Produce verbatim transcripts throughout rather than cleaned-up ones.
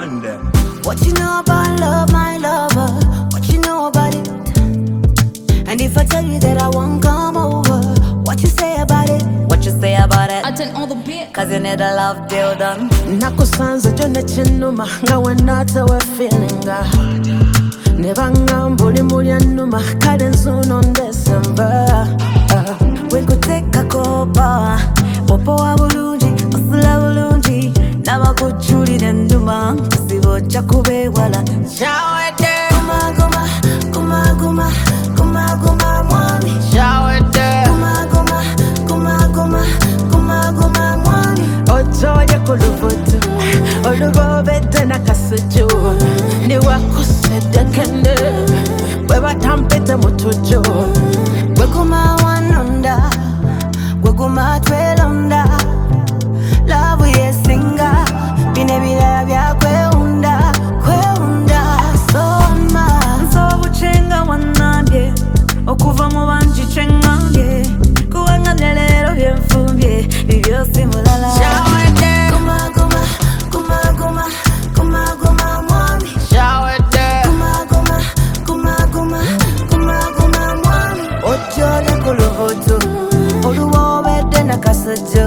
man them. What you know about love, my lover? What you know about it? And if I tell you that I won't come over, what you say about it? What you say about it? I turn all the beat. Cause you need a love deal done. Nakusanze jone chinuma nga wenata we feelinga. Nebanga mbuli muli anuma kale nzuno on December. We could take a copa. Popo wa bulungi, osula bulungi. Naba kuchuli nenduma. Sibo chakube wala. Shower day. Guma guma, guma guma, guma guma mwami. Shower day. Guma guma, guma guma, guma guma mwami. Ojoye kuluvutu, olubobete nakasuju. Ni wakusedekende, wewa tampete mutuju. Gweguma wanonda, gweguma twelonda. Love yesinga, bine bila bya kweunda, kweunda. Soma, nso buchenga wanambye, okuva mu banji chengambye. Kuwangane lero byenfumbye, bibyo simulala. Shower day. Guma guma, guma guma, guma guma mwami. Shower day. Guma guma, guma guma, guma guma mwami. Ojole kuluvutu, oluwobedde nakasuju.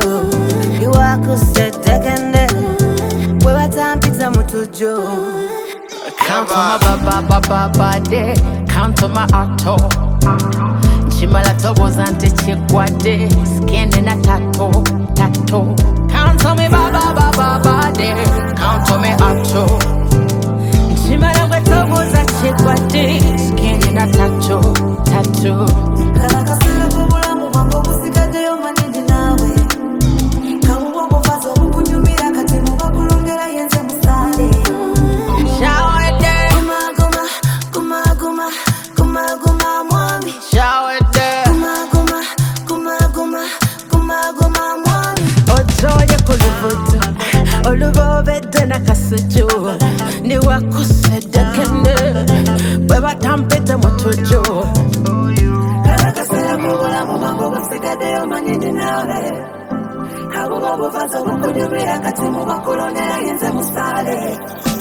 Iwakusetekende, wewa tampita mutuju. Count on my baba baba bade, count on my auto. Chimala tobos ante chikwade, skin in a tattoo, tattoo. Count on me baba baba bade, count on me auto. Chimala tobos ante chikwade, skin in a tattoo, tattoo. Kalakasila kubulamu mambo busikadeyo manindi nawe. Kamuwa mufazo mukunyumira kati mubakulongera yenze musale. Shower day. Guma guma, guma guma, guma guma mwami. Shower day. Guma guma, guma guma, guma guma mwami. Ojoye kuluvutu, olubobedde nakasuju. Ni wakusedekende, wewa tampete mutuju. Kalakasila kubulamu mambo busikadeyo manindi nawe. Kamuwa mufazo mukunyumira kati mubakulongera yenze musale.